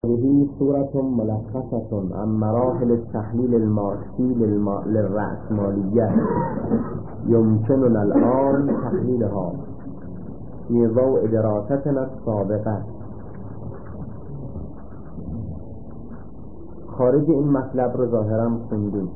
هذه صورة ملخصة عن مراحل التحليل الماركسي للرأسمالية يمكننا الآن تحليلها في ضوء دراستنا السابقة. خارج این مطلب رو ظاهرا خوندیم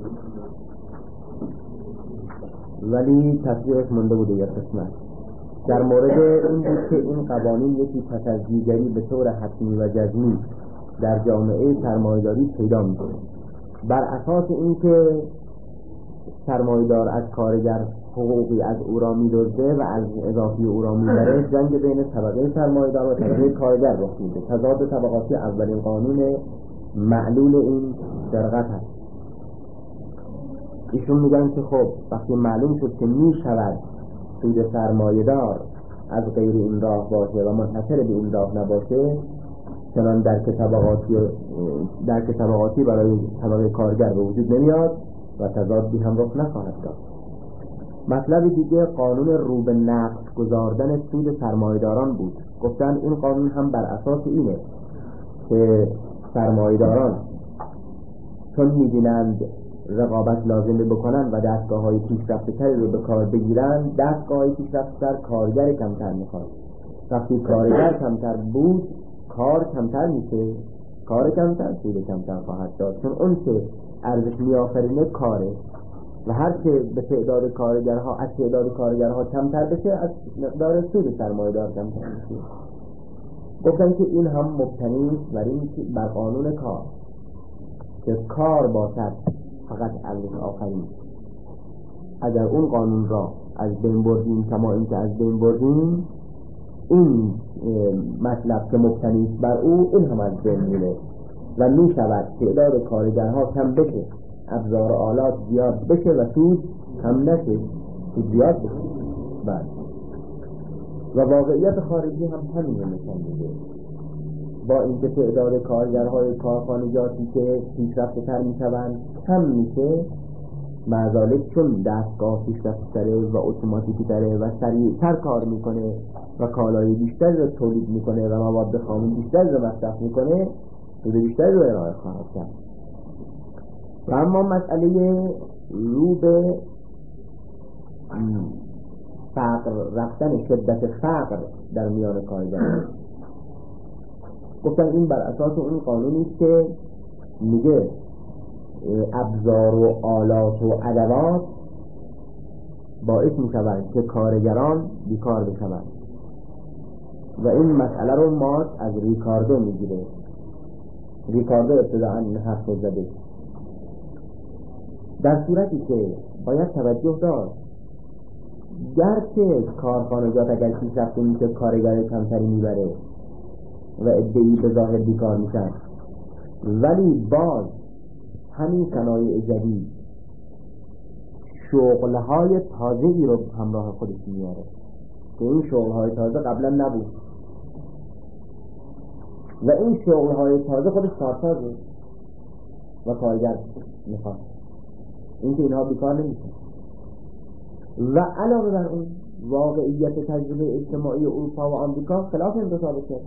ولی تصویرش مونده بوده یه قسمت. در مورد این بود که این قوانین یکی پس از دیگری به طور حتمی و جزمی در جامعه سرمایه‌داری پیدا میشه. بر اساس اینکه سرمایه‌دار از کارگر حقوقی از او را می‌دزده و از اضافی او را می‌بره، جنگ بین طبقه سرمایه‌دار و طبقه کارگر رخ میده. تضاد طبقاتی اولین قانون معلول این فرقت هست. ایشون میگن که خب وقتی معلوم شد که میشود سود سرمایه‌دار از غیر این راه باشه و منحصر به این راه نباشه، چنان درک طبقاتی برای طبقه کارگر به وجود نمیاد و تضادی هم رخ نخواهد داشت. مطلب دیگه قانون رو به نقد گذاردن سود سرمایه‌داران بود. گفتن این قانون هم بر اساس اینه که سرمایه‌داران چون می‌بینند رقابت لازمه بکنن و دستگاه‌های پیشرفته‌تری رو به کار بگیرن، دستگاه‌های پیشرفته‌تر کارگر کمتر می‌خواد. وقتی کارگر کمتر بود، کار کمتر میشه، کار کمتر، سود کمتر خواهد داد، چون اون که ارزش می‌آفرینه کاره و هر که به تعداد کارگرها از تعداد کارگرها کمتر بشه، از مقدار سود سرمایه‌دار کمتر میشه. گفتن که این هم مبتنی بر قانون کار که کار باشد فقط ارزش آفرین. اگر اون قانون را از بین بردیم کما اینکه از بین بردیم، این مطلب که مبتنی بر او این هم از بین میره و می شود تعداد کارگرها کم بشه، ابزار و آلات زیاد بشه و سود کم نشه، سود زیاد بشه. بعد و واقعیت خارجی هم همین رو نشان میده. با اینکه تعداد کارگرهای کارخانجاتی که پیشرفته‌تر میشوند کم میشه، معذالک چون دستگاه پیشرفته‌تره و اتوماتیک‌تره و سریع‌تر کار میکنه و کالای بیشتری رو تولید میکنه و مواد خام بیشتری رو مصرف میکنه، سود بیشتری رو ارائه خواهد کرد. و اما مسئله رو به فقر رفتن، شدت فقر در میان کارگران، گفتن این بر اساس اون قانونی است که میگه ابزار و آلات و ادوات باعث میشوند که کارگران بیکار بشوند و این مسئله رو مارکس از ریکاردو میگیره. ریکاردو ابتداءً این حرف رو زده، در صورتی که باید توجه داشت گرچه کارخانجات اگر پیشرفته میشه کارگر کمتری میبره و عده‌ای به ظاهر بیکار میشن، ولی باز همین صنایع جدید شغلهای تازه‌ای رو همراه خودش میاره که این شغلهای تازه قبلا نبود و این شغلهای تازه خودش کارسازه و کارگر میخواد، این که اینها بیکار نمیشن. و علاوه بر اون واقعیت تجربه اجتماعی اروپا و آمریکا خلاف این دو ثابت کرده.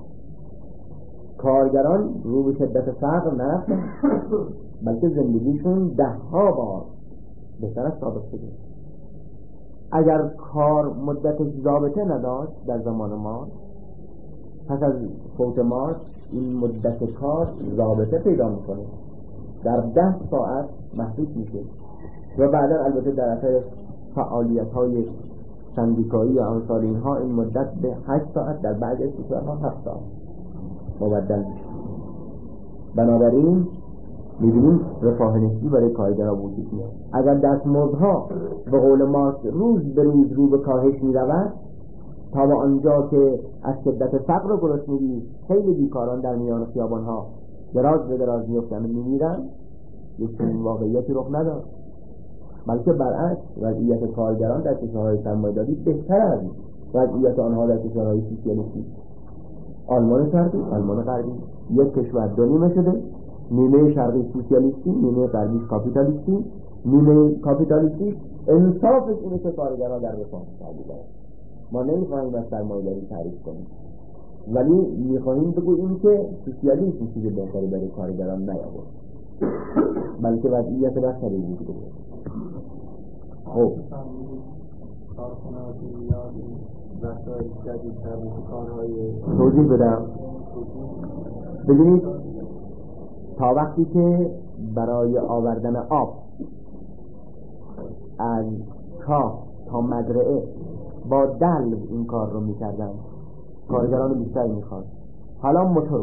کارگران رو به شدت فقر نرفتن، بلکه زندگیشون 10 بار بهتر از سابق شده. اگر کار مدتش ضابطه نداشت در زمان ما، پس از فوت ما این مدت کار ضابطه پیدا میکنه، در 10 ساعت محدود میشه و بعدا البته در اثر فعالیت‌های سندیکایی یا امثال اینها این مدت به 8 ساعت، در بعضی از کشورها 7 ساعت مبدل میشه. بنابراین می‌بینیم رفاه نسبی برای کارگرها وجود میاد. اگر دستمزدها به قول مارکس روز به روز رو به کاهش می‌رود تا به آنجا که از شدت فقر و گرسنگی خیلی بیکاران در میان خیابان‌ها دراز به دراز می‌افتند و می‌میرند، یک چنین واقعیتی رخ ندارد، بلکه برعکس وضعیت کارگران در کشورهای سرمایه‌داری بهتر از وضعیت آنها در کشورهای سوسیالیستی. آلمان شرقی، آلمان غربی، یک کشور دو نیمه شده، نیمه شرقی سوسیالیستی، نیمه غربی کاپیتالیستی. نیمه کاپیتالیستی انصافش اینه که کارگرها در رفاه سرمایه‌داری. ما نمی‌خواهیم از سرمایه‌داری تعریف کنیم، ولی میخواهیم بگوییم که سوسیالیسم چیز بهتری برای کارگران نیاورد، بلکه وضعیت بدتری وجود داره. خب توضیح بدم. ببینید تا وقتی که برای آوردن آب از کاه تا مزرعه با دلو این کار رو میکردن، کارگران بیشتری میخواد. حالا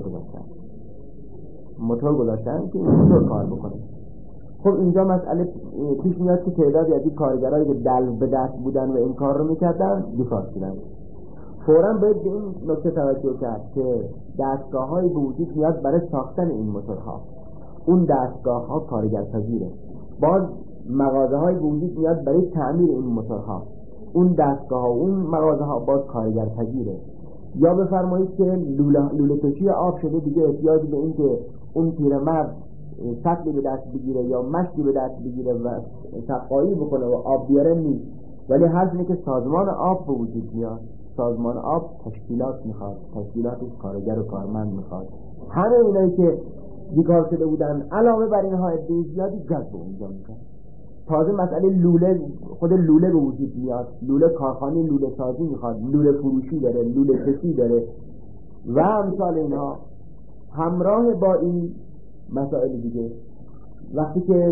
موتور گذاشتن که موتور کار بکنه. خب اینجا مسئله پیش میاد که تعدادی از این کارگرایی که دلو به دست بودن و این کار رو میکردن بیکار شدن. فوراً باید به این نکته توجه کرد که دستگاه‌های به وجود میاد برای ساختن این موتورها. اون دستگاه‌ها کارگرپذیره. باز مغازه‌های به وجود میاد برای تعمیر این موتورها. اون دستگاه‌ها اون مغازه‌ها باز کارگرپذیره. یا بفرمایید که لوله کشی آب شده، دیگه احتیاج به این که اون پیرمرد سطلی به دست بگیره یا مشتی به دست بگیره و سقایی بکنه و آب بیاره نیست. ولی حرف اینه که سازمان آب به وجود میاد. سازمان آب تشکیلات میخواد، تشکیلاتش کارگر و کارمند میخواد. همه اینایی که بیکار شده بودن علاوه بر اینها عده زیادی جذب اونجا میکنه. تازه مسئله لوله، خود لوله به وجود میاد. لوله کارخانه لوله سازی میخواد، لوله فروشی داره، لوله کشی داره و امثال اینها. همراه با این مسائل دیگه وقتی که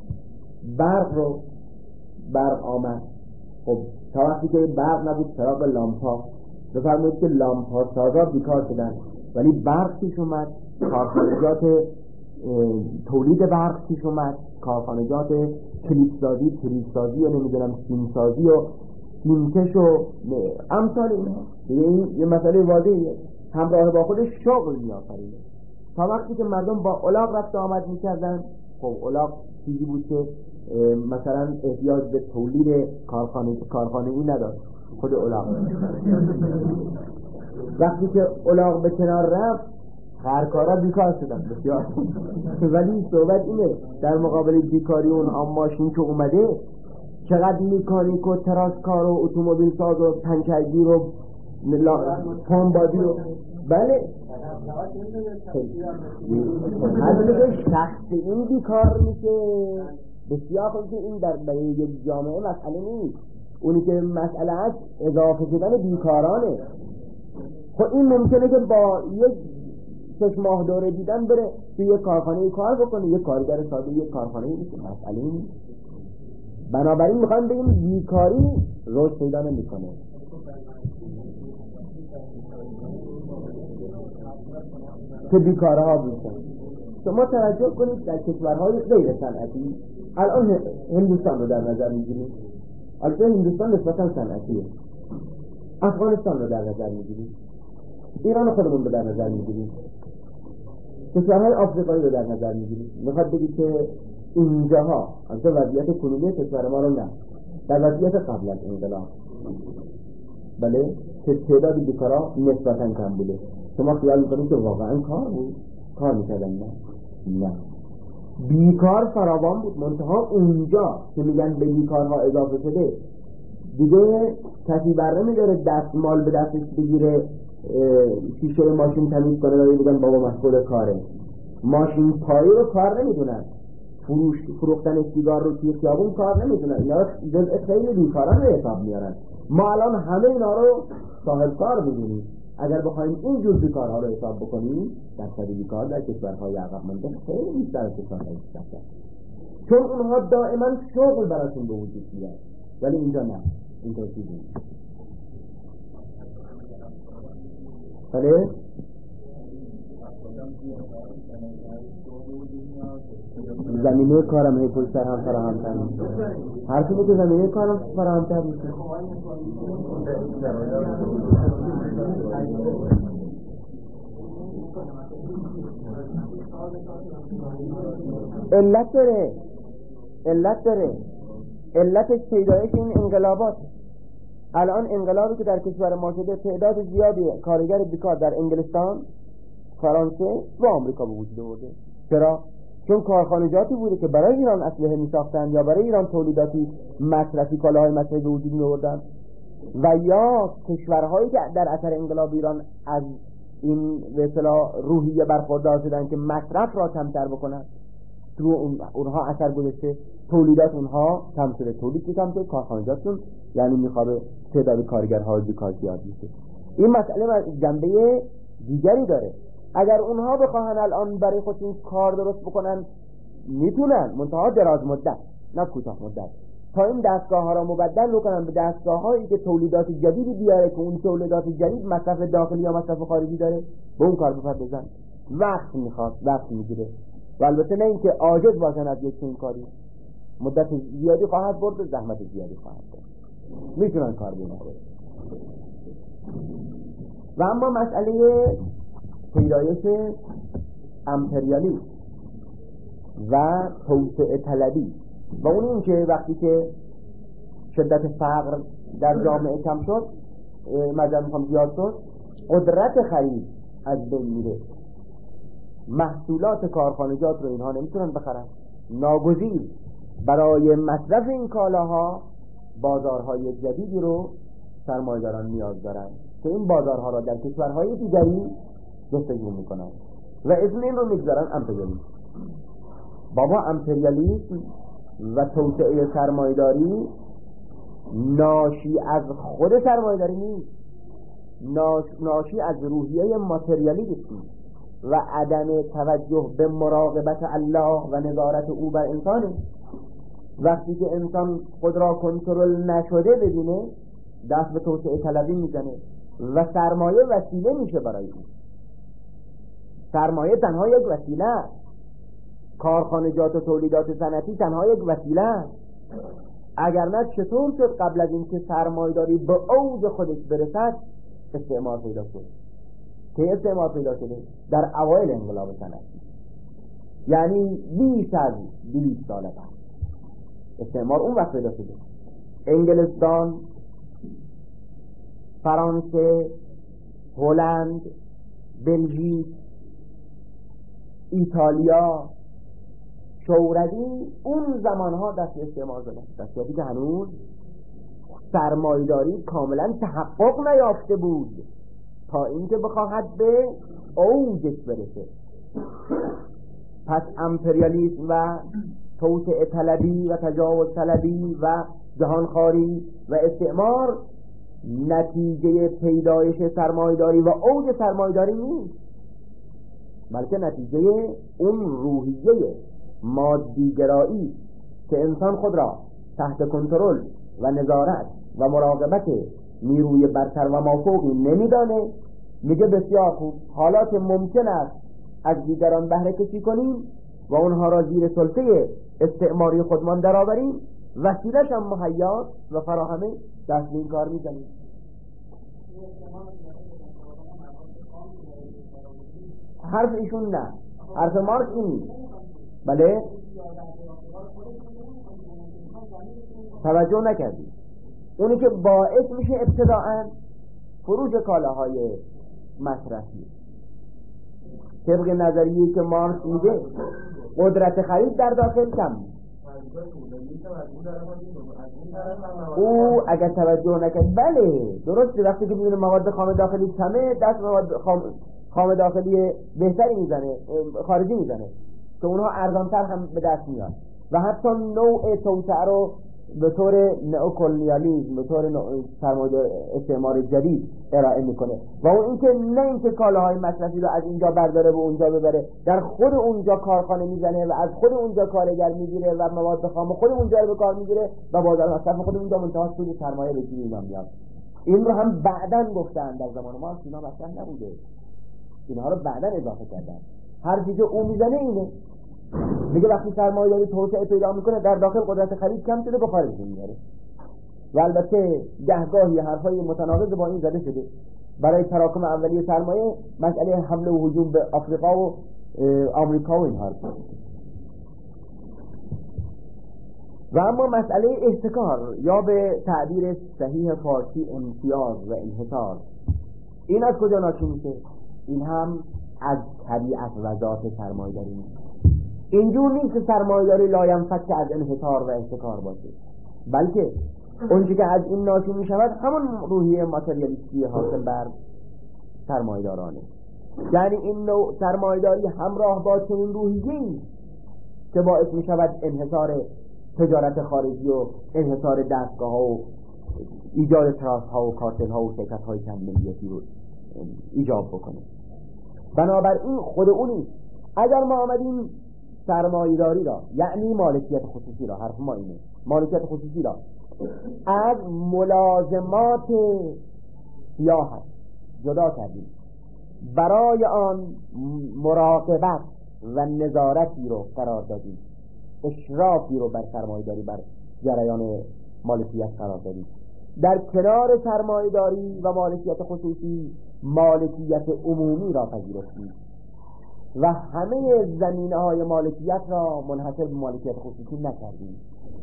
برق آمد، خب تا وقتی که برق نبود چراغ لامپا، بفرمایید که لامپا سازا بیکار شدن، ولی برق پیش اومد، کارخانجات تولید برق پیش اومد، کارخانجات کلیپسازی، پریزسازی و نمیدونم سیمسازی و سیمکش و امثال اینها. این یه مسئله واضحیه، همراه با خودش شغل میآفرینه. تا وقتی که مردم با الاغ رفت آمد میکردن، خب الاغ چیزی بود که مثلا احتیاج به تولید کارخانه‌ای نداشت، خود الاغ. وقتی که الاغ به کنار رفت، خرکارا بیکار شدن بسیار. ولی صحبت اینه در مقابل بیکاری اونها ماشین که اومده، چقدر میکانیک و تراسکار و اتومبیل ساز و پنچرگیر و پنبادی و بله هر دیگه شخص این بیکار میشه. بسیار خوب که این در یک جامعه مسئله نیست، اونی که مسئله است اضافه شدن بیکارانه. خب این ممکنه که با یک 6 ماه دوره دیدن بره توی یک کارخانه کار بکنه، یک کارگر ساده یک کارخانه میشه، مسئله نیست. بنابراین میخوایم بگیم بیکاری رشد پیدا نمیکنه. که بیکارها بودن. شما توجه کنید در کشورهای غیر صنعتی، الان هندوستان رو در نظر میگیریم، البته هندوستان نسبتا صنعتیه، افغانستان رو در نظر میگیریم، ایران خودمون رو در نظر میگیریم، کشورهای آفریقایی رو در نظر میگیریم. میخواد بگید که اینجاها البته وضعیت کنونی کشور ما رو نه، در وضعیت قبل از انقلاب بله که تعداد بیکارا نسبتا کم بوده. شما خیال میکنید که واقعا کار میکردن؟ نه، بیکار فراوان بود. منتها اونجا که میگن به بیکارها اضافه شده، دیگه کسی بر نمیداره دستمال به دستش بگیره شیشه ماشین تمیز کنه و بگن بابا مسئول کاره. ماشین پایی رو کار نمیدونن، فروختن سیگار رو توی خیابون کار نمیدونن. اینا جزء خیلی بیکاران رو حساب میارن. ما الان همه اینا رو صاحب کار بدونیم. اگر بخوایم این جور بیکارها رو حساب بکنیم، درصد بیکار در کشورهای عقب مانده خیلی بیشتر از کشورهای پیشرفته، چون اونها دائما شغل براشون به وجود میاد، ولی اینجا نه، اینطور چیزی نیست. بله زمینه کارم هی پشت سر هم فراهم‌تر میشه. هر چیزی که زمینه کارم فراهم‌تر میشه. علت داره علتش پیدایش این انقلابات. الان انقلابی که در کشور ما شده، تعداد زیادی کارگر بیکار در انگلستان، فرانسه و آمریکا به وجود آورده. چرا؟ چون کارخانجاتی بوده که برای ایران اسلحه می‌ساختن یا برای ایران تولیداتی مصرفی کالاهای مصرفی به وجود می‌آوردن، و یا کشورهایی که در اثر انقلاب ایران از این به اصطلاح روحیه برخوردار شدن که مصرف را کمتر بکنن، تو اونها اثر گذاشته، تولیدات اونها کم شده، تولید که کم شده، کارخانجاتشون یعنی میخوابه تعداد کارگرها بیکار زیاد میشه. این مسئله جنبه دیگری داره. اگر اونها بخواهن الان برای خودشون کار درست بکنن میتونن، منتها دراز مدت نه کوتاه مدت، تا این دستگاه ها را مبدل بکنن به دستگاه هایی که تولیدات جدیدی بیاره که اون تولیدات جدید مصرف داخلی یا مصرف خارجی داره، به اون کار بپردازن. وقت میخواد، وقت میگیره و البته نه اینکه عاجز باشن از یک چنین کاری، مدت زیادی خواهد برد و زحمت زیادی خواهد برد، میتونن کار بکنن. و اما مسئله پیدایش امپریالیسم و توسعه طلبی و اون این که وقتی که شدت فقر در جامعه کم شد، مجموع میخوام زیاد شد، قدرت خرید از بین میره، محصولات کارخانجات رو اینها نمیتونن بخرن، ناگزیر برای مصرف این کالاها بازارهای جدیدی رو سرمایه‌داران نیاز دارن که این بازارها را در کشورهای دیگری جستجو میکنن و اسم این رو میگذارن امپریالیسم. بابا امپریالیسم و توسعه سرمایه‌داری ناشی از خود سرمایه‌داری نیست، ناشی از روحیه ماتریالیسم و عدم توجه به مراقبت الله و نظارت او بر انسانه. وقتی که انسان خود را کنترل نشده ببینه، دست به توسعه طلبی میزنه و سرمایه وسیله میشه برای او. سرمایه تنها یک وسیله است، کارخانجات و تولیدات صنعتی تنها یک وسیله است. اگر نه چطور شد قبل از اینکه سرمایه‌داری به اوج خودش برسد استعمار پیدا شد؟ که استعمار پیدا شده در اوایل انقلاب صنعتی، یعنی بیش از 200 سال بعد استعمار اون وقت پیدا شده. انگلستان، فرانسه، هلند، بلژیک، ایتالیا، شوروی اون زمانها دست استعمار زدن، دستی که هنوز سرمایه‌داری کاملا تحقق نیافته بود تا اینکه بخواهد به اوجش برسه. پس امپریالیسم و توسعه طلبی و تجاوز طلبی و جهانخواری و استعمار نتیجه پیدایش سرمایه‌داری و اوج سرمایه‌داری نیست، بلکه نتیجه اون روحیه مادیگرایی که انسان خود را تحت کنترل و نظارت و مراقبت نیروی برتر و مافوقی نمیدانه. میگه بسیار خوب، حالات ممکن است از دیگران بهره کشی کنیم و اونها را زیر سلطه استعماری خودمان درآوریم، وسیله‌ش هم مهیا و فراهمه، دست به این کار میزنیم. حرف ایشون نه، حرف مارکس این. بله توجه نکردی، اونی که باعث میشه ابتداءً فروش کالاهای مصرفی طبق نظریه‌ای که مارکس میگه قدرت خرید در داخل کم. او اگر توجه نکرد بله درسته، وقتی که میبینه مواد خام داخلی کمه دست مواد خام داخلی بهتری میزنه، خارجی میزنه که اونها ارزانتر هم به دست میاد و حتی نوع توسعه رو به طور نئوکلونیالیسم، به طور سرمایه استعمار جدید ارائه میکنه و اون اینکه نه اینکه کالاهای مصرفی رو از اینجا برداره و اونجا ببره، در خود اونجا کارخانه میزنه و از خود اونجا کارگر میگیره و مواد خام خود اونجا رو به کار میگیره و بازار مصرف خود اونجا منتها سود سرمایه به جیب اینا میاد. این رو هم بعداً گفتن، در زمان ما اینا مطرح نبوده، اینها رو بعداً اضافه کردن. حرفی که اون میزنه اینه، میگه وقتی سرمایه‌داری توسعه پیدا میکنه در داخل قدرت خرید کم شده، به خارج میبره. و البته گهگاهی حرفای متناقض با این زده شده. برای تراکم اولیه سرمایه مسئله حمله و هجوم به آفریقا و آمریکا و این حرف. و اما مسئله احتکار یا به تعبیر صحیح فارسی امتیاز و انحصار، این از کجا ناشی میشه؟ این هم از طبیعت و ذات سرمایه‌داری نیست. اینجور نیست که سرمایه‌داری لاینفک از انحصار و احتکار باشه، بلکه اونچه که از این ناشی میشود همون روحیه ماتریالیستی حاصل بر سرمایه‌دارانه. یعنی این نوع سرمایه‌داری همراه با چنین روحیه‌ای که باعث می شود انحصار تجارت خارجی و انحصار دستگاه ها و ایجاد تراست ها و کارتل ها و شرکت های چند ملیتی رو ایجاب بکنه. بنابراین خود اونی اگر ما آمدیم سرمایه‌داری را، یعنی مالکیت خصوصی را، حرف ما اینه، مالکیت خصوصی را از ملازمات سیاحت جدا کردیم، برای آن مراقبت و نظارتی رو قرار دادیم، اشرافی رو بر سرمایه‌داری، بر جریان مالکیت قرار دادیم. در کنار سرمایه‌داری و مالکیت خصوصی مالکیت عمومی را پذیرفتیم و همه زمینه‌های مالکیت را منحصر به مالکیت خصوصی نکردیم.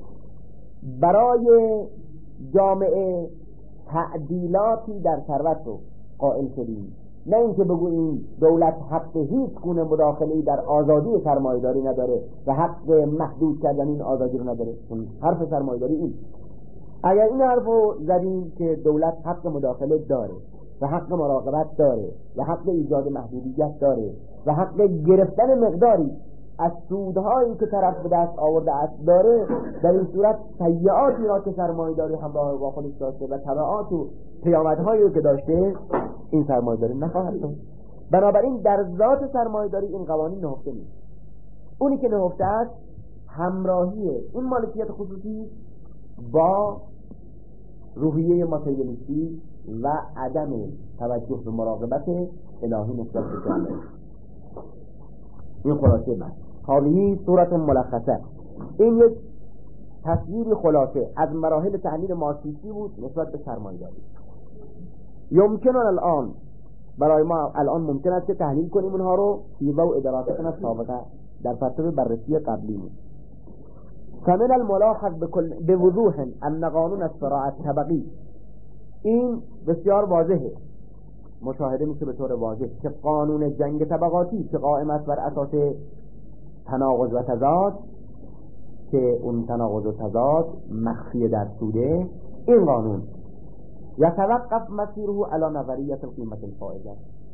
برای جامعه تعدیلاتی در ثروت رو قائل شدیم، نه اینکه بگوییم دولت حق هیچ گونه مداخله‌ای در آزادی سرمایه‌داری نداره و حق محدود کردن این آزادی رو نداره. حرف سرمایه‌داری این، اگر این حرف رو زدیم که دولت حق مداخله داره و حق مراقبت داره و حق ایجاد محدودیت داره و حق گرفتن مقداری از سودهایی که طرف به دست آورده است داره، در این صورت سیئاتی را که سرمایه‌داری همراه با خودش داشته و تبعات و پیامدهایی که داشته، این سرمایه‌داری نخواهد داشت. بنابراین در ذات سرمایه‌داری این قوانین نهفته نیست. اونی که نهفته است همراهی این مالکیت خصوصی با روحیه ماتریالیستی و عدم توجه به مراقبت الهی نسبت به جامعه. این خلاصه من هذه صورت ملخصه. این یک تصویری خلاصه از مراحل تحلیل مارکسیستی بود نسبت به سرمایه‌داری. یمکنن الان، برای ما الان ممکن است که تحلیل کنیم اونها رو فی ضوء دراستنا سابقه، در فتره بررسی قبلی. فمن الملاحظ بوضوح ان قانون الصراع الطبقی، این بسیار واضحه، مشاهده میشه به طور واضح که قانون جنگ طبقاتی که قائم است بر اساس تناقض و تضاد، که اون تناقض و تضاد مخفی در سوده، این قانون یتوقف مسیره علی نظریه القیمت الفائزه،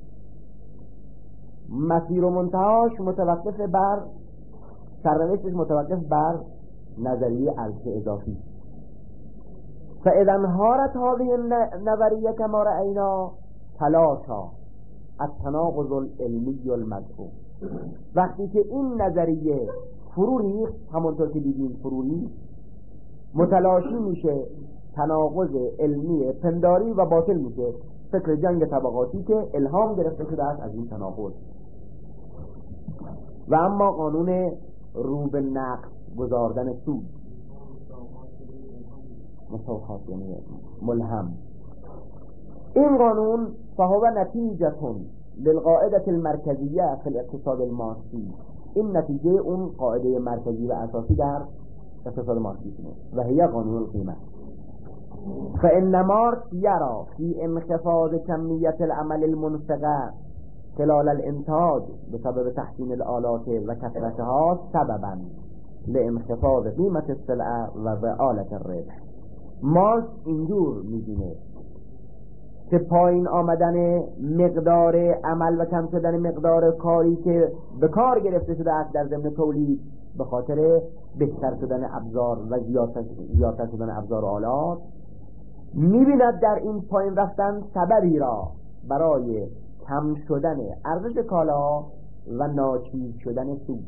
مسیر و منتهاش متوقف بر، سرنوشتش متوقف بر نظریه ارزش اضافی. فاذا انهارت هذه النظریه كما رأينا تلاشا التناقض العلمی المذکور. وقتی که این نظریه فرو ریخت، همونطور که دیدیم فرو ریخت، متلاشی میشه تناقض علمی پنداری و باطل میشه فکر جنگ طبقاتی که الهام گرفته شده است از این تناقض. و اما قانون رو به نقص گذاردن سود، مساوات یعنی ملهم، این قانون فهو نتیجه للقاعده المرکزیه فی الاقتصاد المارکسی، این نتیجه اون قاعده مرکزی و اساسی در اقتصاد مارکسیسم و هي قانون القیمه. فإن مارکس یرا فی انخفاض کمیت العمل المنفقه خلال الانتاج بسبب تحسین الآلات و کثرتها سببا لانخفاض قیمت السلعه و ضآلة الربح. مارکس اینجور می‌بینه که پایین آمدن مقدار عمل و کم شدن مقدار کاری که به کار گرفته شده است در ضمن تولید به خاطر بهتر شدن ابزار و زیادتر شدن ابزار و آلات، می‌بیند در این پایین رفتن سببی را برای کم شدن ارزش کالا و ناچیز شدن سود.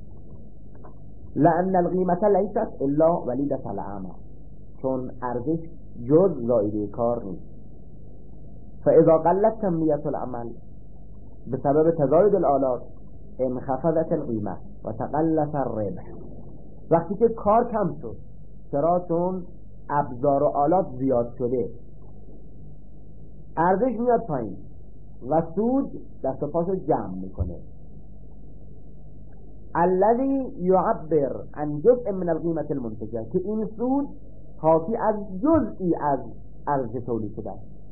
لأن القیمت لیست الا ولیدة العمل، چون ارزش جز زائده کار نیست. فاذا قلت کمیت العمل بسبب تزاید الآلات انخفضت القیمه و تقلص الربح. وقتی که کار کم شد، چرا؟ چون ابزار و آلات زیاد شده، ارزش میاد پایین و سود دست و پاشو جمع میکنه. الذي يعبر عن جزء من القیمت المنتجه، که این سود حاکی از جزئی از ارزش تولید شده.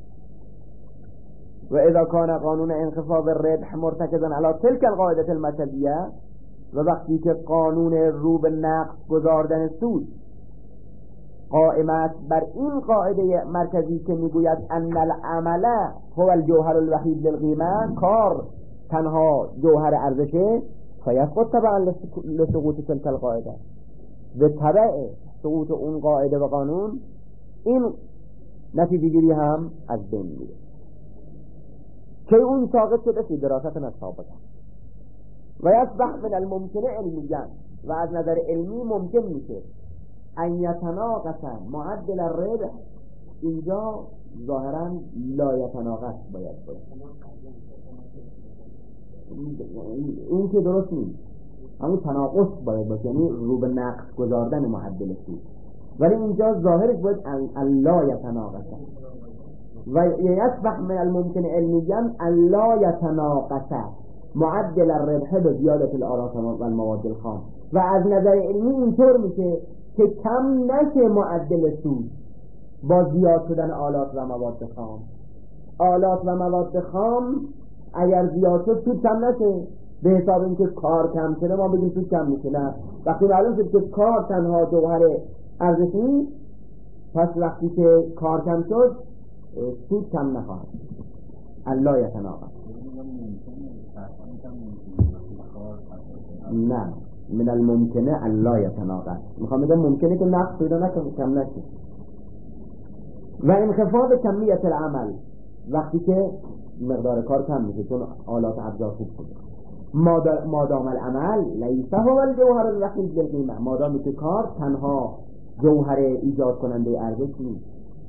و اذا كان قانون انخفاض الربح مرتکزا على تلك القاعده المرکزیه، و وقتی که قانون رو به نقص گذاردن سود قائمت بر این قاعده مرکزی که میگوید ان العمل هو الجوهر الوحید للقیمه، کار تنها جوهر ارزشه فیسقط تبعا لسقوط تلك القاعده، به تبع سقوط اون قاعده و قانون این نتیجه گیری هم از بین میره که اون ساقط شده فی دراست ثابته و یصبح من الممکن علمیا، و از نظر علمی ممکن میشه ان یتناقض معدل الربح، اینجا ظاهرا لا یتناقض باید باشه، این که درست نیست، همون تناقض باید باشه، یعنی رو به نقص گذاردن معدل سود، ولی اینجا ظاهرش باید لا یتناقض و یصبح من الممکن علمیا ان لا یتناقض معدل الربح به زیادت الآلات و المواد الخام، و از نظر علمی اینطور میشه که کم نشه معدل سود با زیاد شدن آلات و مواد خام. آلات و مواد خام اگر زیاد شد سود کم نشه، به حساب اینکه کار کم شده ما بگیم سود کم میشه، نه، وقتی معلوم شد که کار تنها جوهر ارزش نیست، پس وقتی که کار کم شد سود کم نخواهد. الله یتناقض، نه من الممکنه الله یتناقض، میخوام بگم ممکنه که نقص پیدا نکنه، کم نشه. و انخفاض کمیت العمل، وقتی که مقدار کار کم میشه چون آلات ابزار خوب شده. مادام العمل لیس هو الجوهر الوحید للقیمه، مادامی که کار تنها جوهر ایجاد کننده ارزش نیست.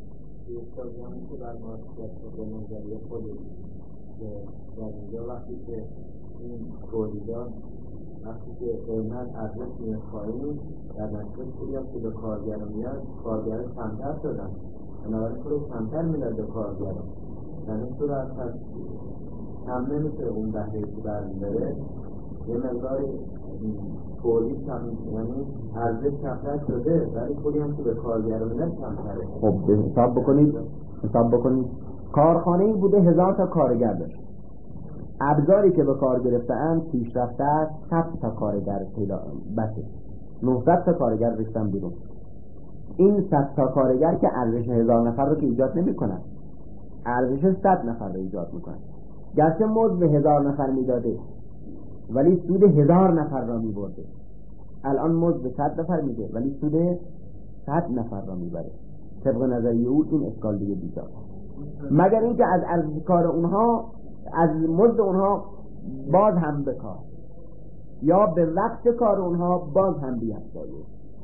وقتی که این تولیدات وقتی که قیمت ارزش میاد پایین، در نتیجه پولی هم که به کارگران میاد، کارگران کمتر شدن، بنابراین پول کمتر میاد به کارگران، در این صورت کم نمیشه اون بهره که برمیداره، یه مقداری تولید کم، یعنی ارزش کمتر شده ولی پولی هم که به کارگران میاد کمتره. خب حساب بکنید کارخانه‌ای بوده 1000 تا کارگر داشت، ابزاری که به کار گرفته‌اند پیشرفته است، 100 تا کارگر بسه 900 تا کارگر ریختن بیرون. این 100 تا کارگر که ارزش 1000 نفر رو که ایجاد نمی‌کنن، ارزش 100 نفر رو ایجاد می‌کنن. گرچه مزد به 1000 نفر میداده ولی سود 1000 نفر را می‌برده. الان مزد به 100 نفر میده ولی سود 100 نفر را میبره. طبق نظریه او این اشکال دیگه بیجا، مگر اینکه از ارزش کار اونها، از مزد اونها باز هم بکار، یا به وقت کار اونها باز هم بیافزایه.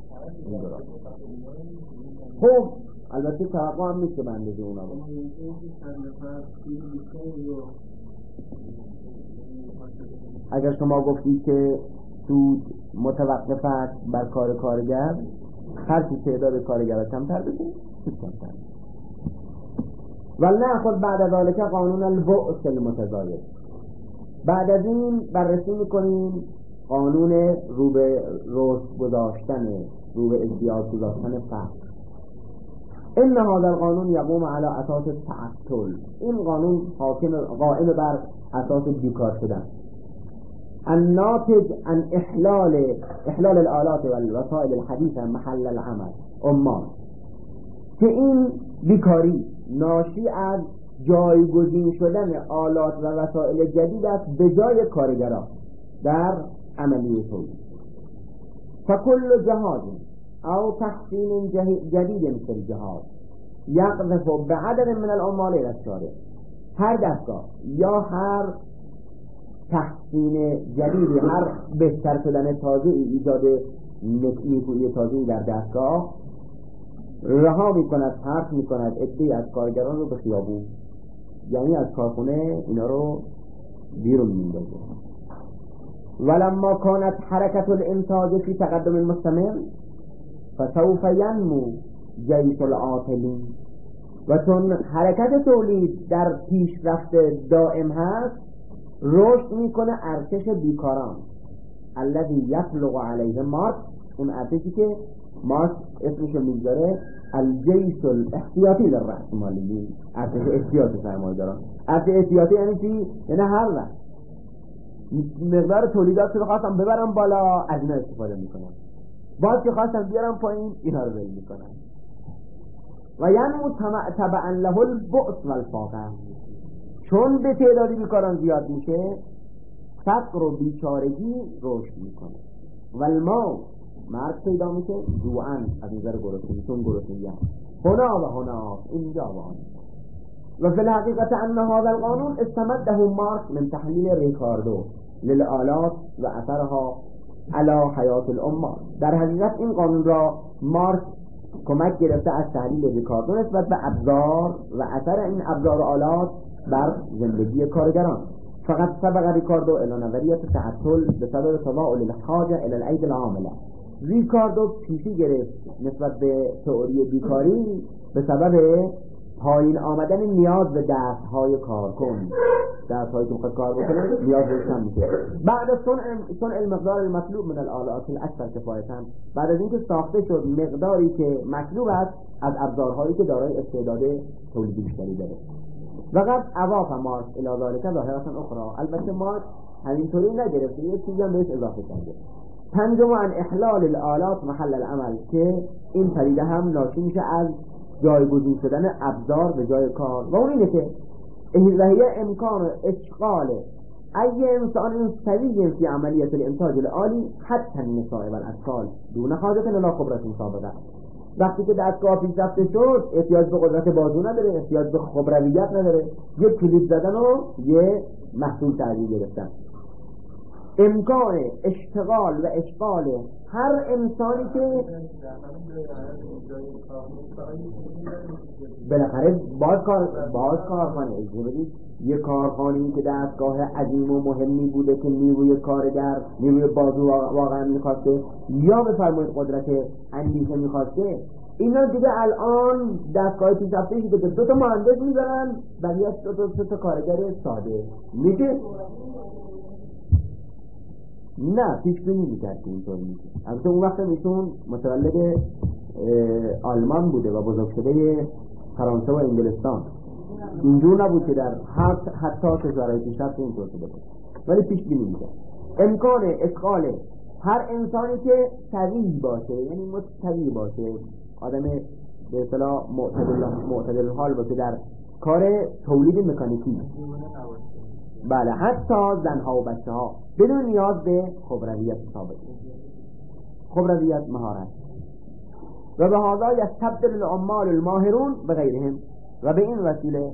خب البته توقع هم نیست که به اندازه اونا باشه. اگر شما گفتید که سود متوقف است بر کار کارگر، هر چی تعداد کارگرها کمتر بشه سود کمتر. ولنأخذ بعد ذلك قانون البؤس المتزاید، بعد از این بررسی میکنیم قانون رو به رشد گذاشتن، رو به ازدیاد گذاشتن فقر. ان هذا القانون یقوم علی اساس التعطل، این قانون قائم بر اساس بیکار شدن، الناتج عن احلال الآلات والوسائل الحديثة محل العمل عمال، که این بیکاری ناشی از جایگزین شدن آلات و وسایل جدید است به جای کارگران در عملیه تولید. فكل جهاز او تحسین جدید مثل الجهاز یقذف بعدد من العمال الى الشارع، هر دستگاه یا هر تحسین جدیدی، هر بهتر شدن تازه ایجاد نیکویی تازه در دستگاه رها میکند، پرت میکند عده‌ای از کارگران رو به خیابون، یعنی از کارخونه اینا رو بیرون میندازه. ولما كانت حرکت الانتاج فی تقدم مستمر فسوف ینمو جیش العاطلین، و چون حرکت تولید در پیشرفت دائم هست رشد میکنه ارتش بیکاران، الذی یطلق علیه مارکس، اون ارتشی که مارکس اسمشو میذاره الجیش الاحتیاطی للرأسمالیین، ارتش احتیاطی سرمایه‌داران. ارتش احتیاطی یعنی چی؟ یعنی هر وقت مقدار تولیدات رو خواستم ببرم بالا از اینا استفاده میکنم، باز که خواستم بیارم پایین اینا رو ول میکنم. و ینمو تبعا له البؤس والفاقه، چون به تعدادی بیکاران زیاد میشه فقر و بیچارگی رشد میکنه و الموت مرگ پیدا میشه جوعن از نظر گرسنگی چون گرسنگی هست هنا و هنا اینجا و آن و فی الحقیقت ان هذا القانون استمده مارکس من تحلیل ریکاردو للآلات و اثرها علی حیات الامه. در حقیقت این قانون را مارکس کمک گرفته از تحلیل ریکاردو نسبت به ابزار و اثر این ابزار و آلات بر زندگی کارگران. فقط سبق ریکاردو الی نظریه تعطل بسبب تضاؤل الحاجه الی الاید العامله. ریکاردو پیشی گرفت نسبت به تئوری بیکاری به سبب پایین آمدن نیاز به دستهای کارکن، دستهایی که میخواد کار بکنه نیاز بهش کم میشه. بعد از صنع المقدار المطلوب من الآلات الاکثر کفایتا، بعد از اینکه ساخته شد مقداری که مطلوب است از ابزارهایی که دارای استعداد تولیدی بیشتری داره. وقت اضاف مارکس الی ذلك ظاهرة اخرى. البته مارکس همینطوری نگرفته، یه چیزی هم بهش اضافه کرده. پنجم عن احلال الآلات محل العمل، که این پدیده هم ناشی میشه از جایگزین شدن ابزار به جای کار و اون اینه که هي امکان اشغال ای انسان سوی فی عملیت الانتاج العالی حتی النساء والاطفال دون حاجت الی خبرة سابقه. وقتی که دستگاه پیشرفته شد احتیاج به قدرت بازو نداره، احتیاج به خبرویت نداره، یه کلیپ زدن و یه محصول تحویل گرفتن. امکان اشتغال و اشغال هر انسانی که بالاخره باز کارخانه یه کارخانه‌ای که دستگاه عظیم و مهمی بوده که نیروی کارگر، نیروی بازو واقعا میخواسته یا بفرمایید قدرت اندیشه میخواسته، اینا دیگه الان دستگاه پیشرفته شده که 2 تا مهندس میذارن بقیه‌اش 2 تا کارگر ساده میشه. نه پیش بینی میکرد که اینطور میشه. البته اون وقت ایشون متولد آلمان بوده و بزرگ شده فرانسه و انگلستان، اینجور نبود که در حتی کشورهای پیشرفته اینطور شده بود، ولی پیش بینی میکرد امکان اشغال هر انسانی که سوی باشه، یعنی مستوی باشه، آدم به اصطلاح معتدل حال باشه در کار تولید مکانیکی، بله حتی زنها و بچه ها بدون نیاز به خبرویت ثابت، خبرویت مهارت. و به هذا یستبدل العمال الماهرون بغیرهم، و به این وسیله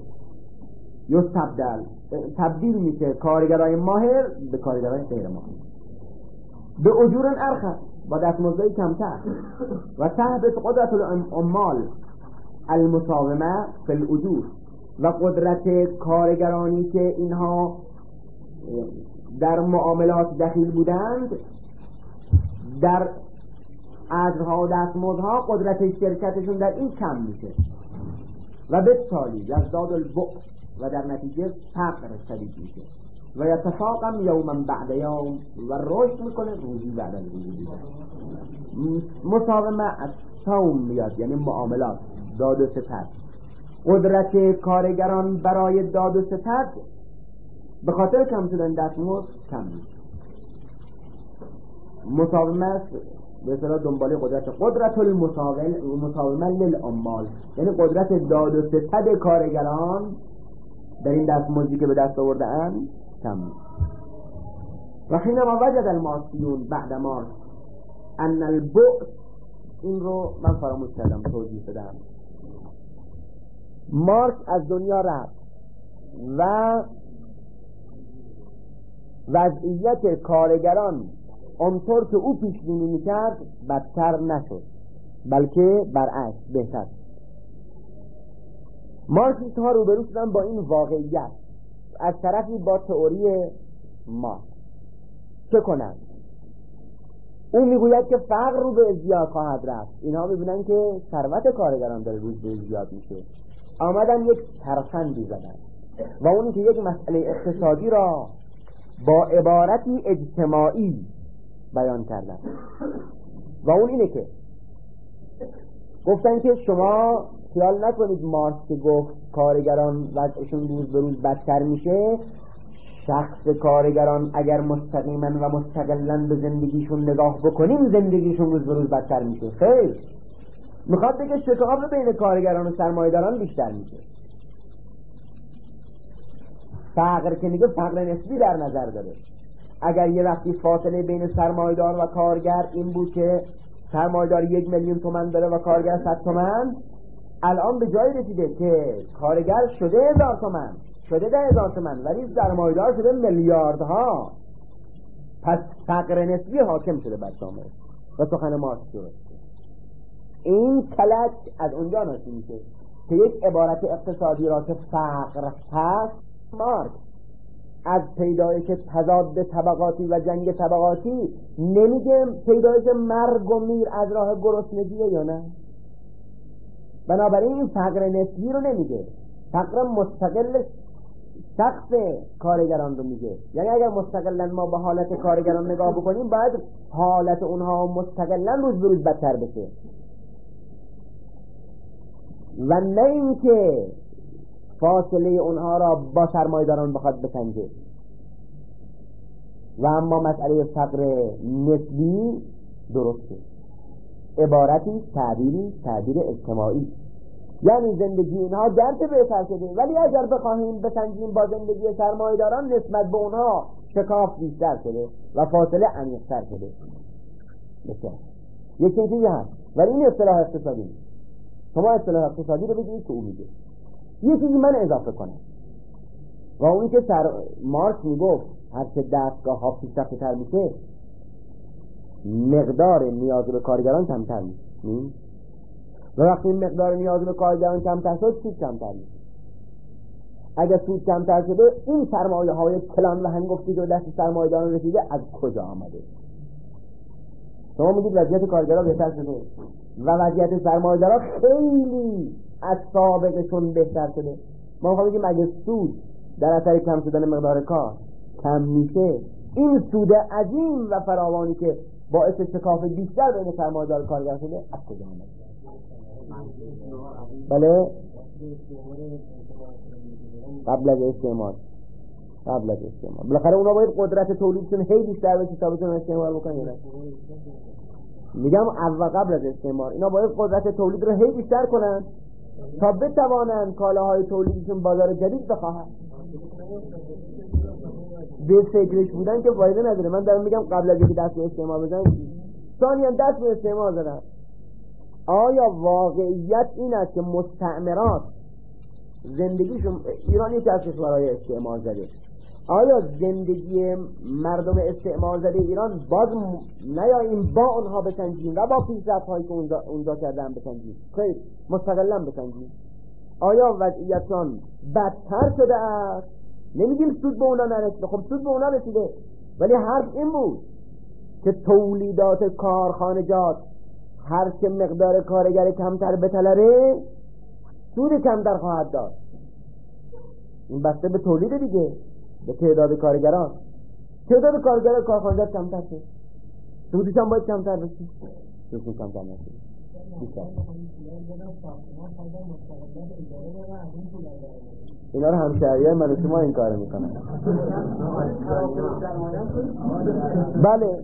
تبدیل میشه کارگرای ماهر به کارگرای غیر ماهر به اجور ارخص، با دستمزدی کمتر، و تهبط قدرت العمال المساومه فی الاجور، و قدرت کارگرانی که اینها در معاملات دخیل بودند در اجرها و دستمزدها، قدرت شرکتشون در این کم میشه و بالتالي یزداد البؤس، و در نتیجه فقر شدید میشه و یتفاقم یوما بعد یوم، و رشد میکنه روزی بعد از روزی. مساومه از سوم میاد یعنی معاملات، داد و ستد. قدرت کارگران برای داد و ستد به خاطر کم شدن دستمزد کم میشه. مساومه به اصطلاح دنباله قدرت المساومه للعمال، یعنی قدرت داد و ستد کارگران در این دستمزدی که به دست آورده اند کم میشه. و حینما وجد المارکسیون بعد مارکس ان البؤس، این رو من فراموش کردم توضیح بدم، مارکس از دنیا رفت و وضعیت کارگران اونطور که او پیش بینی می‌کرد بدتر نشد، بلکه برعکس بهتر. مارکسیست ها روبرو شدن با این واقعیت، از طرفی با تئوری مارکس چه کنند؟ او میگوید که فقر رو به ازدیاد خواهد رفت، اینها میبینن که ثروت کارگران داره روز به ازدیاد میشه، آمدن یک ترفندی زدن و اونی که یک مسئله اقتصادی را با عبارتی اجتماعی بیان کردن و اون اینه که گفتن که شما خیال نکنید مارکس که گفت کارگران وضعشون روز به روز بدتر میشه، شخص کارگران اگر مستقیما و مستقلا به زندگیشون نگاه بکنیم زندگیشون روز به روز بدتر میشه. خیر، میخواد بگه شکاف بین کارگران و سرمایه‌داران بیشتر میشه. فقر که میگه فقر نسبی در نظر داره، اگر یه وقتی فاصله بین سرمایه‌دار و کارگر این بود که سرمایه‌دار 1,000,000 تومان داره و کارگر 100 تومان، الان به جایی رسیده که کارگر شده 1000 تومان، شده 10,000 تومان، ولی سرمایه‌دار شده میلیاردها. پس فقر نسبی حاکم شده بر جامعه و سخن مارکس درست. این کلک از اونجا ناشی میشه که یک عبارت اقتصادی را که فقر هست، مارکس از پیدایش تضاد طبقاتی و جنگ طبقاتی نمیگه پیدایش مرگ و میر از راه گرسنگیه یا نه. بنابراین این فقر نسبی رو نمیگه، فقر مستقل شخص کارگران رو میگه. یعنی اگر مستقلا ما به حالت کارگران نگاه بکنیم، باید حالت اونها مستقلا روز به روز بدتر بشه و نه اینکه فاصله اونها را با سرمایه‌داران بخواد بسنجه. و اما مسئله فقر نسبی درسته، عبارتی تعبیر اجتماعی، یعنی زندگی اینها درجه بهتر شده، ولی اگر بخواهیم بسنجیم با زندگی سرمایه‌داران، نسبت به اونها شکاف بیشتر شده و فاصله عمیق‌تر شده. بسیار یک چیزی هست، ولی این اصطلاح اقتصادی نیست. شما اصطلاح اقتصادی رو بگید که او میگه. یه چیزی من اضافه کنم و اونی که مارکس میگفت هر چه دستگاه ها پیشرفته‌تر میشه، مقدار نیاز به کارگران کمتر میشه. و وقتی مقدار نیاز به کارگران کمتر شد، سود کمتر میشه. اگر سود کمتر شده، این سرمایه های کلان و هنگفتی که دست سرمایه‌داران رسیده از کجا آمده؟ شما میگید وضعیت کارگران بهتر شده و وضعیت سرمایه‌داران خیلی از سابقشون بهتر شده. ما میخوام بگیم اگه سود در اثر کم شدن مقدار کار کم میشه، این سود عظیم و فراوانی که باعث شکاف بیشتر بین سرمایه‌دار و کارگر شده از کجا آمده؟ بله، قبل از استعمار بالاخره اونا باید قدرت تولیدشون هی بیشتر بشه تا بتونن استعمار بکنن. یا نه؟ میگم اول قبل از استعمار اینا باید قدرت تولید رو هی بیشتر کنن تا بتوانن کالاهای تولیدشون بازار جدید بخواهن. به فکرش بودن که فایده نداره. من دارم میگم قبل از اینکه دست به استعمار بزنن، ثانیاً دست به استعمار زدن. آیا واقعیت این است که مستعمرات زندگیشون، ایران یکی از کشورهای استعمار زده، آیا زندگی مردم استعمار زده ایران باز نیاییم با اونها بسنجیم و با پیشرفت‌هایی که اونجا کردن بسنجیم؟ خیر، مستقلاً بسنجیم. آیا وضعیتشون بدتر شده است؟ نمیگیم سود به اونا نرسیده، خب سود به اونا رسیده، ولی حرف این بود که تولیدات کارخانجات هر چه مقدار کارگر کمتر بطلبه، سود کمتر خواهد داشت. این بسته به تولید دیگه، به تعداد کارگران. تعداد کارگر کارخانجات کمتر شد، سودش هم باید کمتر بشه. سودش کمتر نشه. اینا رو همشهریای من و شما این کار میکنن. بله،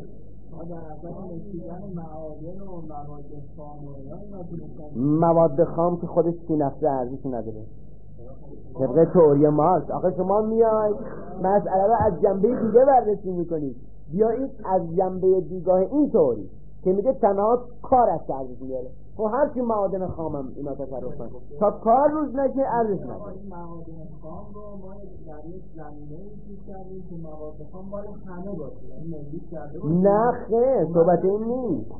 مواد خام که خودش تو نفسه ارزش نداره. طبق تئوری مارکس، آخه شما میاید مسئله رو از جنبه دیگه بررسی میکنید، بیایید از جنبه دیگاه این تئوری که میگه تنها کار از ارزش میاره. خب هر چی معادن خامم اینا تصرف کنن تا کار روز نشه ارزش نداره. معادن خام رو ما در یک زمینه‌ای چیز کردیم که مواد خام مال همه باشه، یعنی ملی کرده باشه. نه خیر، صحبت این نیست.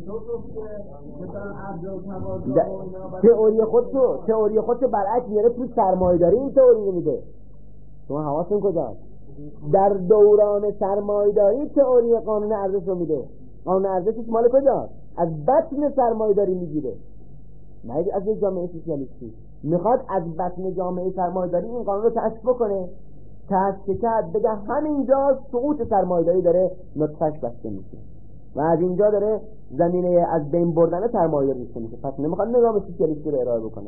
تئوری خودشو برعکس میاره تو سرمایه‌داری. این تئوری رو میده. شما حواستون کجاست؟ در دوران سرمایه‌داری تئوری قانون ارزش رو میده. قانون ارزشش مال کجاست؟ از بطن سرمایه‌داری میگیره، نه از یک جامعه سوسیالیستی. میخواد از بطن جامعه سرمایه‌داری این قانون رو کشف بکنه، کشف کرد بگه همینجا سقوط سرمایه‌داری داره نطفه‌اش بسته میشه و از اینجا داره زمینه از بین بردن سرمایه‌داری بسته میشه. پس نمیخواد نظام سوسیالیستی رو ارائه بکنه.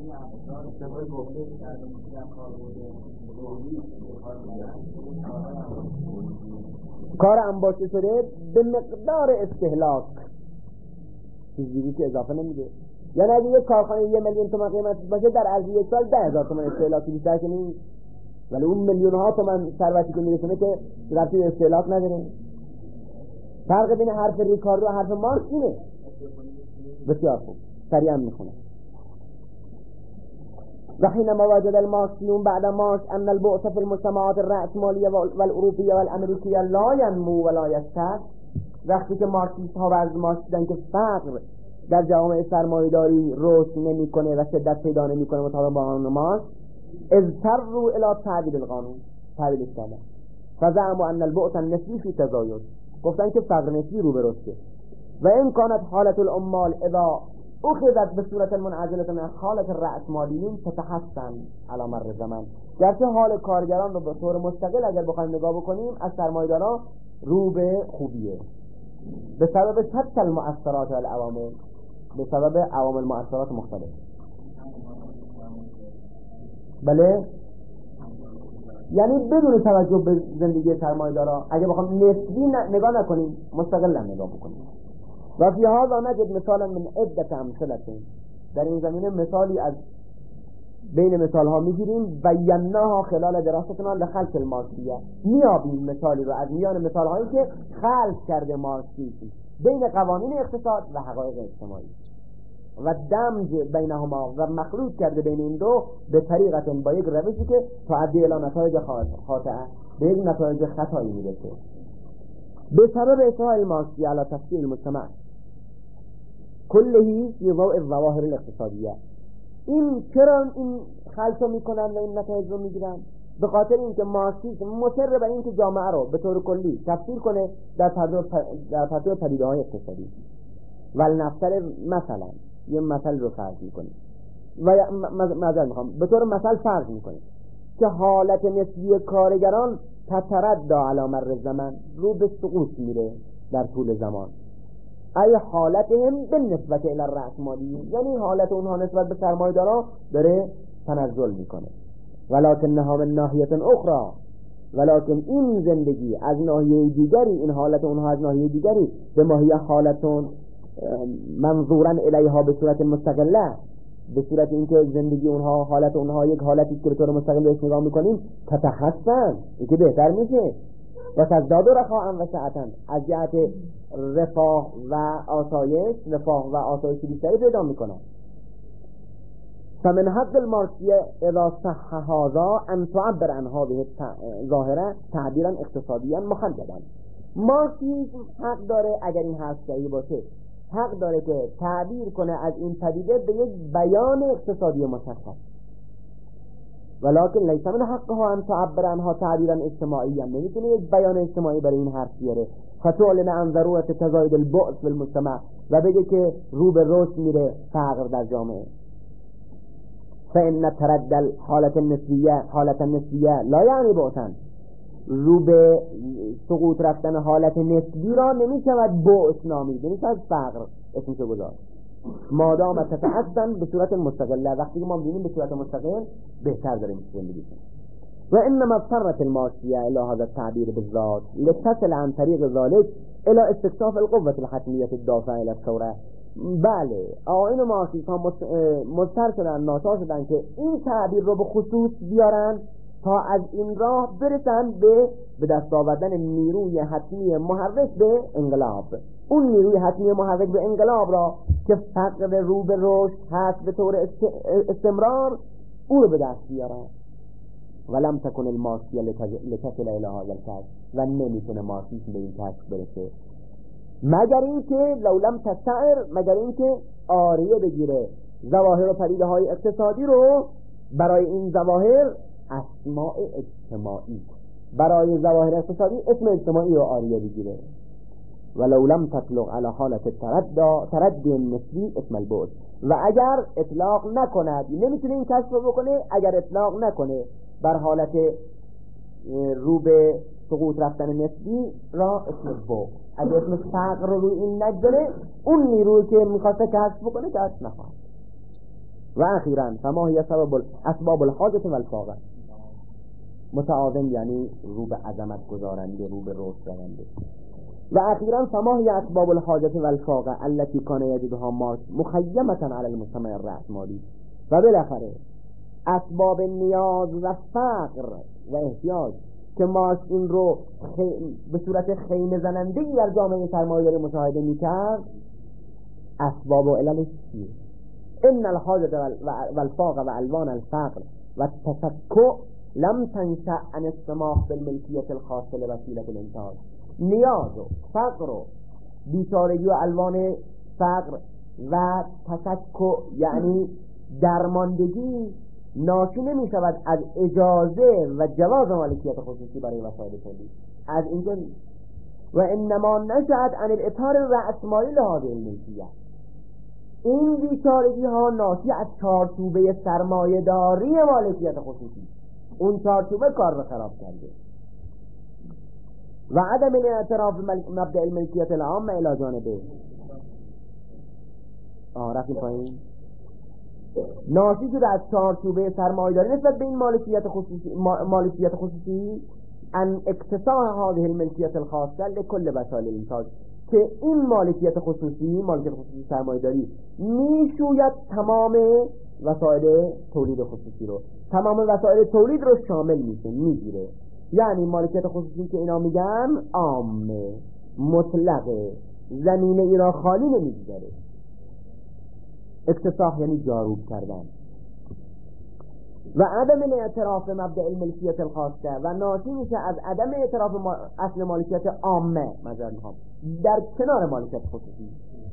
کار انباشته شده به مقدار استهلاک، چیزی که اضافه نمیده. یعنی اگه یک کارخانه 1,000,000 تومان قیمتش باشه، در عرض یک سال 10,000 تومان استهلاکی بیشتر که نیست. ولی اون میلیون ها تومن ثروتی که میرسونه که ربطی به استهلاک نداره. فرق بین حرف ریکاردو و حرف مارکس اینه. بسیار خوب سریعا میخونه. وحينما وجد الماركسيون بعد ماركس أن البؤس في المجتمعات الرأسمالية والأوروبية والأمريكية لا ينمو ولا يشتد، وقتی که مارکسیست ها و از مارکس دیدن که فقر در جامعه سرمایه‌داری رشد نمیکنه و شدت پیدا نمیکنه مطابق با قانون مارکس، اضطروا الى تعدیل القانون، تعدیلش کردن. فزعموا ان البؤس النسبی فی تزاید، گفتن که فقر نسبی رو به رشده. و این کانت حالت العمال اذا اخذت به صورت منعزله من حالت الرأسمالیین تتحسن علی مر زمان، گرچه حال کارگران رو به طور مستقل اگر بخوایم نگاه بکنیم از سرمایه‌داران رو به خوبیه، به سبب شتى المؤثرات و العوامل، به سبب عوامل مؤثرات مختلف. بله، یعنی بدون توجه به زندگی سرمایه‌دارا اگه بخوام نسبی نگاه نکنیم، مستقلا نگاه بکنیم. و فی هذا نجد مثالا من عدة امثله، در این زمینه مثالی از بین مثال ها میگیریم. بیناها خلال دراستنا لخلق المارکسیه، میابیم مثالی رو از میان مثال هایی که خلق کرده مارکسیسم بین قوانین اقتصاد و حقایق اجتماعی و دمج بینهما و مخلوط کرده بین این دو به طریقت با یک روشی که تؤدی الی نتایج خاطئه، به یک نتایج خطایی میرسه. به سبب اصرار المارکسی علی تفسیر المجتمع کلهی فی ضوء الظواهر الاقتصادیه، این چرا این خلطو میکنن و این نتایج رو میگیرن؟ به خاطر اینکه مارکسیسم مصر بر اینکه جامعه رو به طور کلی تفسیر کنه در پرتو پدیده‌های اقتصادی. ولنفترض مثلا یه مثال رو فرض میکنیم و معذرت میخوام، به طور مثال فرض میکنیم که حالت نسبی کارگران تتردد علی مر زمان، رو به سقوط میره در طول زمان. ای حالتهم بالنسبت الى الرأسمالیین، یعنی حالت اونها نسبت به سرمایه‌دارا داره تنزل میکنه. ولکنها من ناحیه اخرى، ولکن این زندگی از ناحیه دیگری، این حالت اونها از ناحیه دیگری به ماهیت حالتون منظورا الیها به صورت مستقله، به صورت اینکه زندگی اونها، حالت اونها یک حالتی که به طور مستقل بهش نگاه میکنیم تتحسن، اینکه بهتر میشه. و تزداد رخاء و سعة، از جهت رفاه و آسایش بیشتری پیدا میکنن. فمن حق المارکسیه اذا صح هذا ان تعبر عن هذه الظاهره تعبیرا اقتصادیا محددا. مارکسیسم حق داره اگر این حرف صحیح باشه، حق داره که تعبیر کنه از این پدیده به یک بیان اقتصادی مشخص، ولكن ليس من حقها ان تعبر عنها تعبیرا اجتماعیا، نمیتونه یک بیان اجتماعی برای این حرف بیاره. فتعلن عن ضرورت تزاید البؤس في المجتمع، و بگه که رو به رشد میره فقر در جامعه. فإن تردد حالت النسبیه لا یعنی بؤسا، رو به سقوط رفتن حالت نسبی را نمیشود بؤس نامید، نمیشود فقر اسمشو گذاشت، مادام تتحسن به صورت مستقله. وقتی که ما می‌بینیم به صورت مستقل بهتر داریم زندگی کنیم. و انما اضطرت المارکسیه الى هذا التعبیر بالذات لتصل عن طریق ذلك الى استكشاف القوة الحتمیة الدافعة الى الثوره. بله، آقایون مارکسیست ها مضطر شدن، ناچار شدن که این تعبیر رو به خصوص بیارن تا از این راه برسن به دست آوردن نیروی حتمی محرک به انقلاب. اون نیروی حتمی محرک به انقلاب را که فقر رو به رشد هست به طور استمرار، او رو به دست بیارن. ولم تکن المارکسیه لتصل الى هذا الكشف، و نمیتونه مارکسیسم به این کشف برسه مگر اینکه لولم تستعر، مگر اینکه آریه بگیره ظواهر و پدیده های اقتصادی رو برای این ظواهر اسماء اجتماعی، برای ظواهر اقتصادی اسم اجتماعی رو آریه بگیره. ولو لم تطلق على حالت تردی نسبی اسم البؤس، و اگر اطلاق نکند، نمیتونه این کشف رو بکنه اگر اطلاق نکنه بر حالت رو به سقوط رفتن نسبی را اسم بؤس. اگر اسم فقر رو این نگذاره، اون نیروی که میخواسته کشف بکنه کشف نخواهد. و اخیراً فما هی اسباب الحاجت و الفاقه، متعاظم یعنی رو به عظمت گذارنده، رو به رشد رونده. و اخیراً فما هی اسباب الحاجت و الفاقه التي كان يجدها مارکس مخیمة على المجتمع الرأسمالی. و بالاخره اسباب نیاز و فقر و احتیاج که مارکس این رو به صورت خیمه زننده‌ای در جامعه سرمایه‌داری مشاهده می‌کرد، اسباب و عللش چیه؟ ان الحاجة والفاق و الوان الفقر و التسکع لم تنشأ عن السماح بالملکیت الخاصه لوسیله الانتاج. نیاز و فقر و بیچارگی و الوان فقر و تسکع یعنی درماندگی ناشی نمی شود از اجازه و جواز مالکیت خصوصی برای وسایل تولید، از اینجا و انما نشأت عن الاطار الرأسمالی لهذه الملکیت. این بیچارگی ها ناشی از چارچوبه سرمایه داری مالکیت خصوصی، اون چارچوبه کار رو خراب کرده. و عدم الاعتراف بمبدأ الملکیت العامه الى جانبه. رفتیم پایین. ناشی شده از چارچوبه سرمایه‌داری نسبت به این مالکیت خصوصی ان اکتساح هذه الملکیت الخاصه لكل وسایل الانتاج، که این مالکیت خصوصی سرمایه‌داری میشوید تمام وسایل تولید خصوصی رو، تمام وسایل تولید رو شامل میگیره. یعنی مالکیت خصوصی که اینا میگن عامه، مطلقه، زمینه ای را خالی نمیگذاره. اکتساح یعنی جاروب کردن. و عدم الاعتراف مبدأ الملکیت الخاصه و ناشی میشه از عدم اعتراف اصل مالکیت عامه مثلا در کنار مالکیت خصوصی.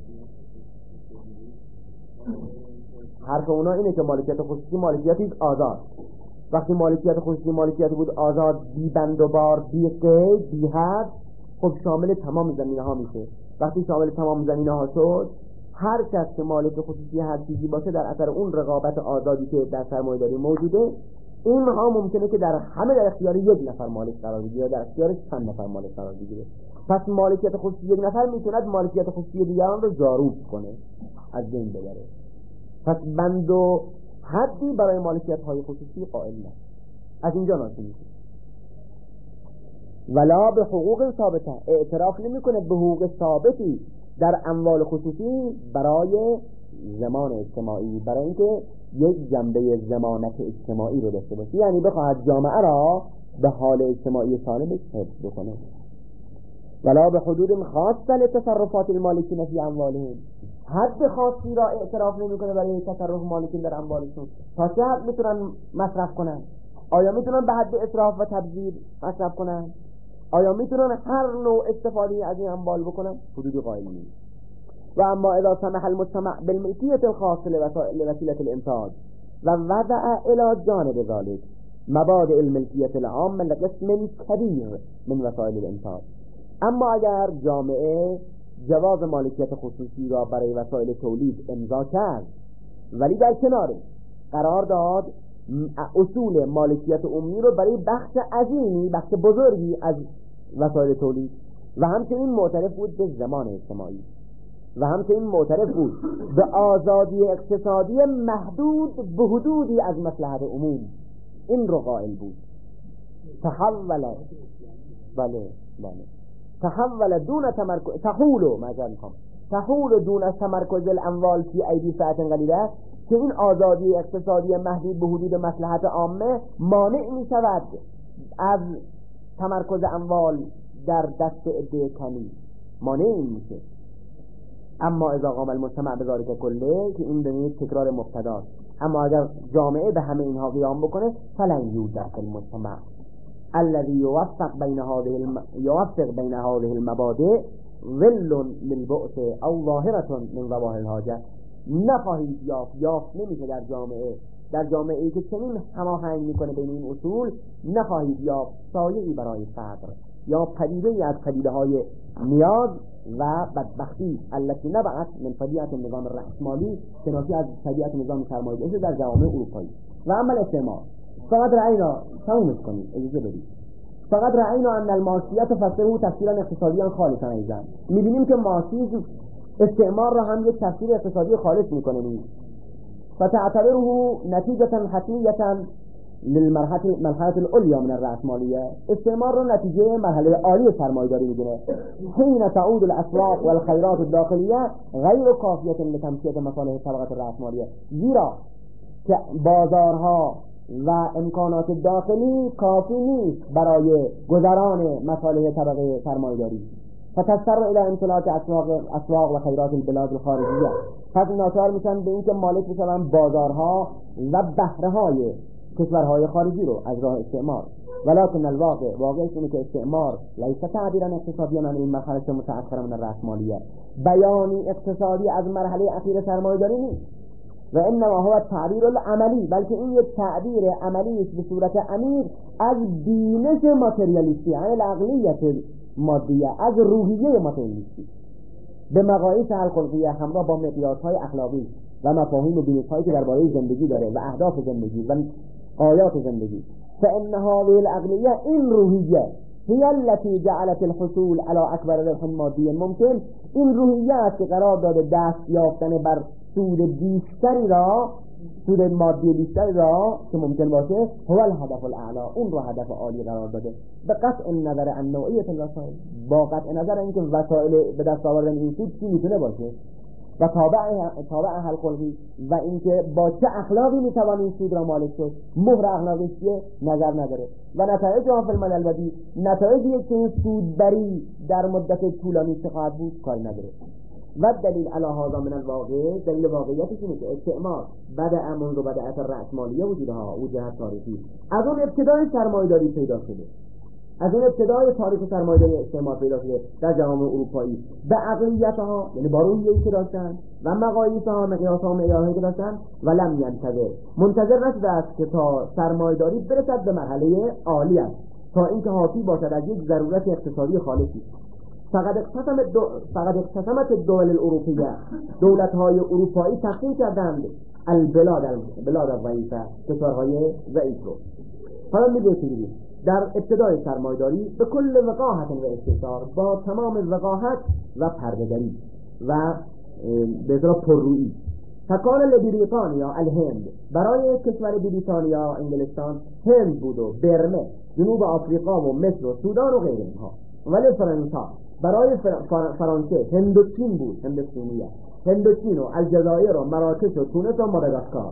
حرف اونا اینه که مالکیت خصوصی مالکیتی آزاد. وقتی مالکیت خصوصی مالکیتی بود آزاد، بی بند و بار، بی قید، بی حد، خب شامل تمام زمینه ها میشه. وقتی شامل تمام زمینه ها شد، هر کس که مالک خصوصی هر چیزی باشه در اثر اون رقابت آزادی که در سرمایه‌داری موجوده، اینها ممکنه که در اختیار یک نفر مالک قرار بگیره، در اختیار چند نفر مالک قرار بگیره. پس مالکیت خصوصی یک نفر میتونه مالکیت خصوصی دیگران رو جاروب کنه، از بین ببره. پس بند و حدی برای مالکیت های خصوصی قائل نه. از اینجا ناشی میشه. ولا به حقوق ثابته، اعتراف نمیکنه به حقوق ثابتی در اموال خصوصی برای زمان اجتماعی، برای اینکه یک جنبه ضمانت اجتماعی رو داشته باشه، یعنی بخواهد جامعه را به حال اجتماعی سالمش حفظ بکنه. ولا به حدود خاصه لتصرفات المالکین فی اموالهم، حد خاصی را اعتراف نمیکنه برای تصرف مالکین در اموالشون. تا چه حد میتونن مصرف کنن؟ آیا میتونن به حد اسراف و تبذیر مصرف کنن؟ آیا میتونن هر نوع استفاده از این اموال بکنن؟ حدودی قائل نیست. و اما اذا سمح المجتمع بالملکیت الخاصه لوسیله الانتاج و وضع الى جانب ذلك مبادئ الملکیت العامه لقسم کبیر من وسایل الانتاج، اما اگر جامعه جواز مالکیت خصوصی را برای وسایل تولید امضا کرد، ولی در کنار قرار داد اصول مالکیت عمومی رو برای بخش عظیمی، بخش بزرگی از وسایل تولید، و همچنین معترف بود به زمان اجتماعی، و همچنین معترف بود به آزادی اقتصادی محدود به حدودی از مصلحت عموم، این رو قائل بود. تحول دون تمرکز تحول دون تمرکز الاموال فی ایدی فئة قلیله، که این آزادی اقتصادی محدود به حدود مصلحت عامه مانع می شود از تمرکز اموال در دست عده کمی، مانع میشه. اما اذا قام المجتمع بذلك کله، که این به تکرار مبتدا، اما اگر جامعه به همه اینها قیام بکنه، فلن یوجد المجتمع الذي يوفق بين هذه المبادئ ظل للبؤس او ظاهرة من ظواهر الحاجة. نخواهید یافت نمیشه در جامعه‌ای که چنین هماهنگ میکنه بین این اصول، نخواهید یافت سایه‌ای برای فقر یا پدیده‌ای از پدیده‌های نیاز و بدبختی التي نبعت من طبیعت نظام الرأسمالی، که ناشی از طبیعت نظام سرمایه‌داری در جوامع اروپایی. و عمل استعمار فقط رأینا تمومش کنید، اجازه بدید. فقط رأینا ان المارکسیت فسره تفسیرا اقتصادیا خالصا ایضا. می‌بینیم که مارکسیسم استعمار را هم یک تفسیر اقتصادی خالص می‌کنه، فتعتبره نتیجة حتمیة للمرحلة العليا من الرأسمالية. استعمار رو نتیجه مرحله عالی سرمایه‌داری می‌دونه. حين تعود الاسواق والخيرات الداخلية غیر کافیة لتمشیة مصالح طبقة الرأسمالية، زیرا که بازارها و امکانات داخلی کافی نیست برای گذران مصالح طبقه سرمایه‌داری. فتضطر الى امتلاک اسواق و خیرات البلاد الخارجیه. پس ناچار میشن به اینکه مالک بشن بازارها و بهره‌های کشورهای خارجی رو از راه استعمار. ولكن الواقع واقعش اینه که استعمار لیس تعبیرا اقتصادیا من این مرحله متأخره من الرأسمالیه، بیانی اقتصادی از مرحله اخیر سرمایه‌داری نیست، و انما هو تعبیر العملی، بلکه این یک تعبیر عملی است به صورت عمیق از بینش ماتریالیستی، یعنی العقلیت مادیه، از روحیه ماتریالیستی به مقاییس الخلقیه همراه با مقیاس‌های اخلاقی و مفاهیم و بینش‌هایی که درباره زندگی داره و اهداف زندگی و آیات زندگی. فإن هذه العقلية این روحیه هي التي جعلت الحصول على اکبر ربح مادی ممکن، این روحیه است که قرار داده دست یافتن بر سود بیشتری را، سود مادی بیشتری را که ممکن باشه هو الهدف الاعلی، اون رو هدف عالی قرار داده. به قطع نظر عن نوعیت الوسائل، با قطع نظر اینکه وسایل به دست آوردن این سود چی میتونه باشه و تابع الخلقی و اینکه با چه اخلاقی میتوان این سود را مالک شد، مهر اخلاقی چیه نظر نداره و نتایج آفل من الودی، نتایجی که این سودبری در مدت طولانی چه خواهد بود کاری نداره. و دلیل علی هذا من الواقع، دلیل واقعیتش اینه که استعمار بدأ منذ بدأت الرأسمالیه وجودها وجهت تاریخی، از اون ابتدای سرمایه‌داری پیدا شده، از اون ابتدای تاریخ سرمایه‌داری استعمار پیدا شده در جامعه اروپایی، به عقلیتها یعنی با روحیه‌ای که داشتن و مقاییسها مقیاسها و معیارهایی که داشتن، و لم منتظر نشده است که تا سرمایه‌داری برسد به مرحله عالی است، تا اینکه حاصل باشد از یک ضرورت اقتصادی خالصی. فقط اقتسمت الدول الاوروپیه، دولت‌های اروپایی تقسیم کردند البلاد الضعیفه، کشورهای ضعیف رو. حالا می‌گوییم در ابتدای سرمایه‌داری به کل وقاحت و استثار، با تمام وقاحت و پرده‌داری و به اصطلاح پررویی، فکان لبریتانیا الهند، برای کشور بریتانیا انگلستان هند بود و برمه، جنوب آفریقا و مصر و سودان و غیره اینها. ولی فرانسه، برای فرانسه هندوچین بود، هندوچین و الجزایر و مراکش و تونس و ماداگاسکار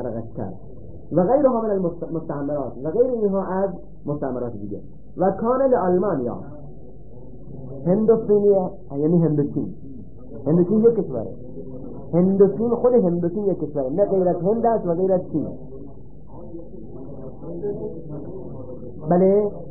و غیرها من المستعمرات و غیر اینها از مستعمرات دیگه. و کان لآلمانیا هندوچینیه، یعنی هندوچین یک کشوره، هندوچین خود هندوچین یک کشوره، نه غیر از هند است و غیر از چین. بله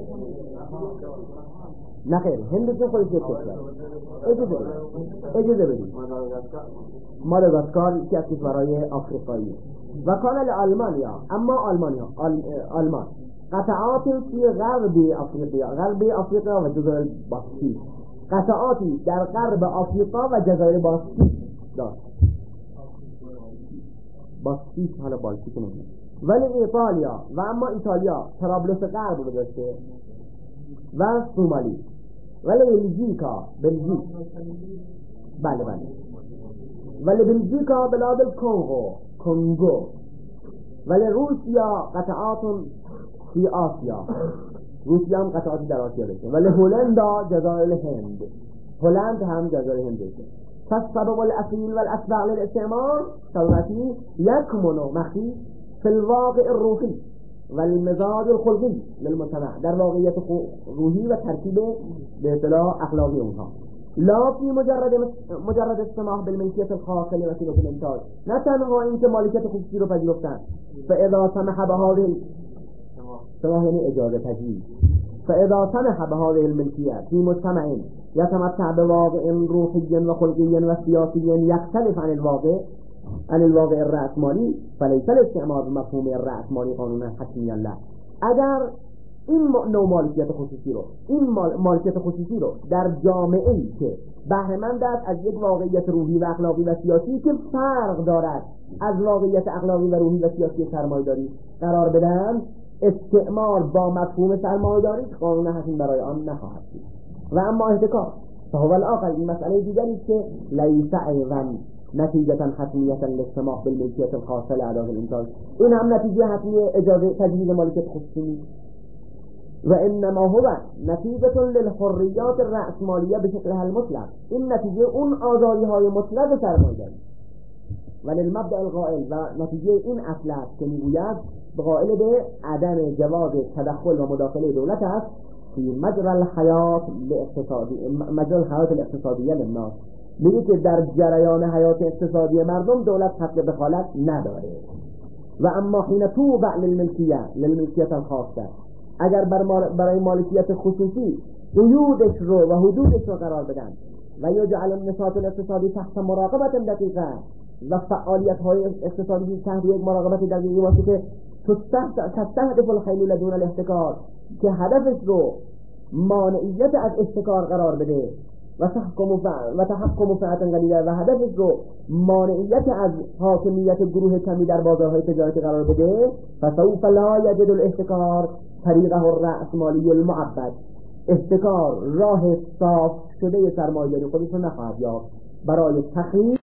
نه خیر، هندوچین خودش یک کشوره. اجازه بدید ماداگاسکار یکی از کشورهای آفریقایی. و کان لآلمانیا، اما آلمان قطعات فی غرب افریقا و جزایر باسکی، قطعاتی در غرب آفریقا و جزایر باسکی داشت. باسکی حالا بالکی که نمیدونم. ولی ایتالیا، و اما ایتالیا طرابلس غرب رو داشته و سومالی. ولی بلژیکا بله ولی بلژیکا بلاد کنگو. ولی روسیا قطعات فی آسیا، روسیا هم قطعاتی در آسیا داشته. ولی هلندا جزایر هند، هلند هم جزایر هند داشته. پس سبب الاصیل و الاسبع للاستعمار سببتی یکمنو مخی فی الواقع الروحی و المزاج الخلقی للمجتمع، در واقعیت روحی و ترکیب به اصطلاح اخلاقی اونها، لا فی مجرد السماح بالملکیت الخاصه لوسیله الانتاج، نه تنها اینکه مالکیت خصوصی رو پذیرفتن. فاذا سمح بهذه سماح یعنی اجازه تجویز، فاذا سمح بهذه الملکیت فی مجتمع یتمتع بواقع روحی و خلقی و سیاسی یختلف عن الواقع الرأسمالی، فلیس الاستعمار بمفهوم الرأسمالی قانونا حتمیا له. اگر این نوع مالکیت خصوصی رو در جامعه‌ای که بهره‌مند است از یک واقعیت روحی و اخلاقی و سیاسی که فرق دارد از واقعیت اخلاقی و روحی و سیاسی سرمایه‌داری قرار بدن، استعمار با مفهوم سرمایه‌داری قانونا حتمی برای آن نخواهد بود. و اما احتکار فهو الآخر، این مسئله دیگری است که لیس ایضا نتیجة حتمیة للسماح بالملکیت الخاصه لأداء الانتاج، این هم نتیجه حتمی اجازه تجویز مالکیت خصوصی و انما هو نتیجه للحریات الرأسمالیه بشکلها المطلق، این نتیجه اون آزادی های مطلق سرمایه‌داری وللمبدأ القائل و نتیجه این اصل است که میگوید قائل به عدم جواز تدخل و مداخله دولت است فی مجرى الحیات الاقتصادیه للناس. میگه که در جریان حیات اقتصادی مردم دولت حق دخالت نداره. و اما حین توبع للملکیت الخاصه، اگر برای مالکیت خصوصی قیودش رو و حدودش رو قرار بدن و یجعل النشاط الاقتصادی تحت مراقبت دقیقه و فعالیت های اقتصادی تحت یک مراقبت دقیقی باشه که تستهدف الحلول دون الاحتکار، که هدفش رو مانعیت از احتکار قرار بده و تحکم فئات قلیله و هدفش رو مانعیت از حاکمیت گروه کمی در بازارهای تجارتی قرار بده، فسوف لا یجد الاحتکار طریقه الرأسمالی المعبد. احتکار راه صاف شده سرمایه‌داری خودش رو نخواهد یافت برای تخریب